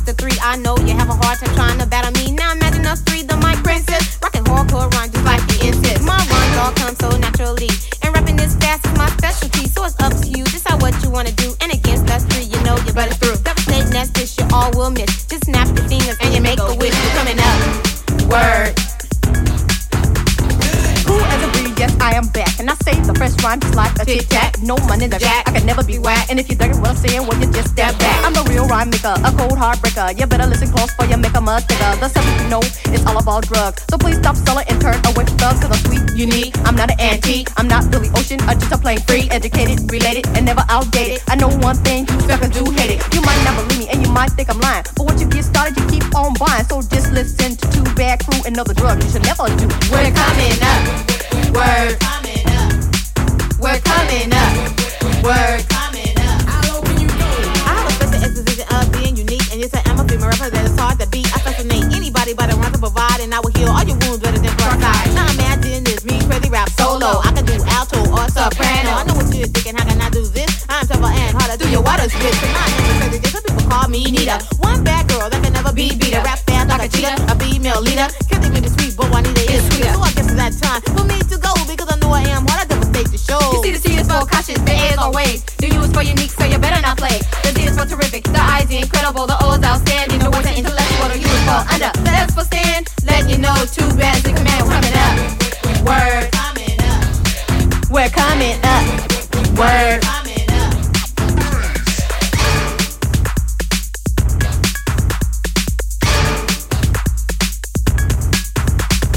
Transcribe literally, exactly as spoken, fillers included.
the three. I know you have a hard time trying to battle me. Now imagine us three, the mic princess, rocking hardcore rhymes just like the insist. My rhymes all come so naturally, and rapping this fast is my specialty. So it's up to you, decide what you wanna do. And against us three, you know you better through. Devastating as this, you all will miss. Just snap your fingers and you make a wish. You're coming up. Word. Cool as a breeze, yes, I am back. And I say the fresh rhyme just like a tic tac. No money in the jack, I can never be whack. And if you digging what I'm saying, well, you just step back. I'm a real rhyme maker, a cold heartbreaker. You better listen close for you make a much bigger. The subject you know is all about drugs. So please stop selling and turn away from thugs. Cause I'm sweet, unique, I'm not an antique. I'm not Billy Ocean, I'm just a plain free. Educated, related, and never outdated. I know one thing, you fucking do hate it. You might not believe me and you might think I'm lying. But once you get started, you keep on buying. So just listen to Two Bad Crew and know the drug you should never do. We're coming up. Word. We're coming up. Word. How can you go? I have a special exposition of being unique, and you say I'm a female rapper that is hard to beat. I fascinate anybody by the rhymes I provide, and I will heal all your wounds better than peroxide. Now imagine this, me crazy rap solo. I can do alto or soprano. I know what you're thinking, how can I do this? I'm tougher and harder. Do your water spit. Tonight, I'm crazy, some people call me Nita. One bad girl that can never be beat. A rap fan like a cheetah, a female leader. Can't think me this